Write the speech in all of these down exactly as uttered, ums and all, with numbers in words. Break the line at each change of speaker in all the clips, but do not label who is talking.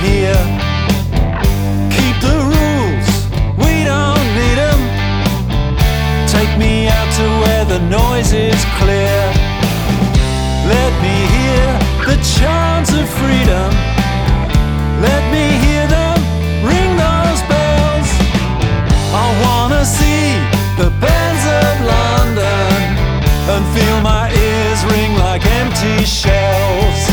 here. Keep the rules, we don't need them. Take me out to where the noise is clear. Let me hear the charms of freedom. Let me hear them ring those bells. I wanna see the bands of London and feel my ears ring like empty shells.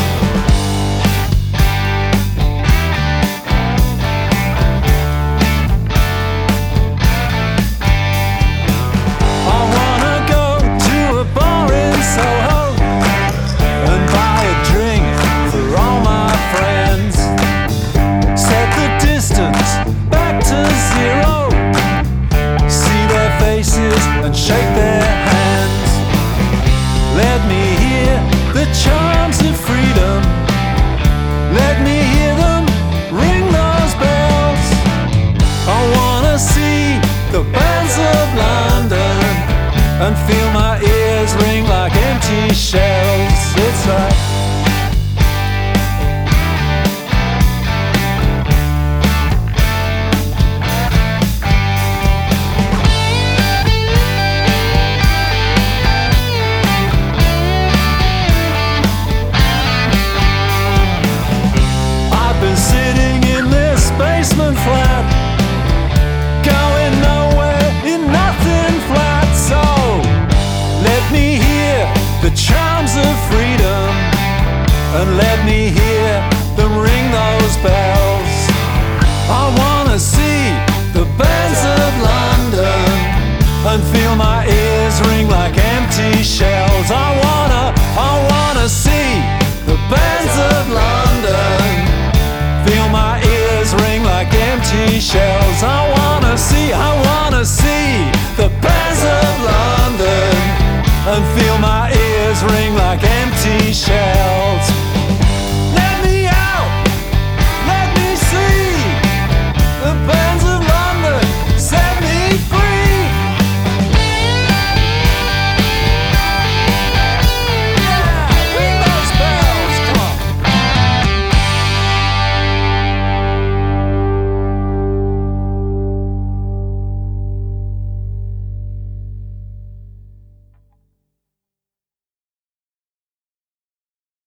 I wanna go to a bar in Soho and buy a drink for all my friends. Set the distance back to zero. See their faces and shake their hands. Let me hear the charms of freedom. Let me hear them ring those bells. I wanna see the bands of London and feel my ears ring like empty shells. It's like sitting in this basement flat, going nowhere in nothing flat. So let me hear the charms of freedom and let me hear them ring those bells. I wanna see the bands of London and feel my ears ring like empty shells. I wanna, I wanna see the bands of London, feel my ears ring like empty shells. I wanna see, I wanna see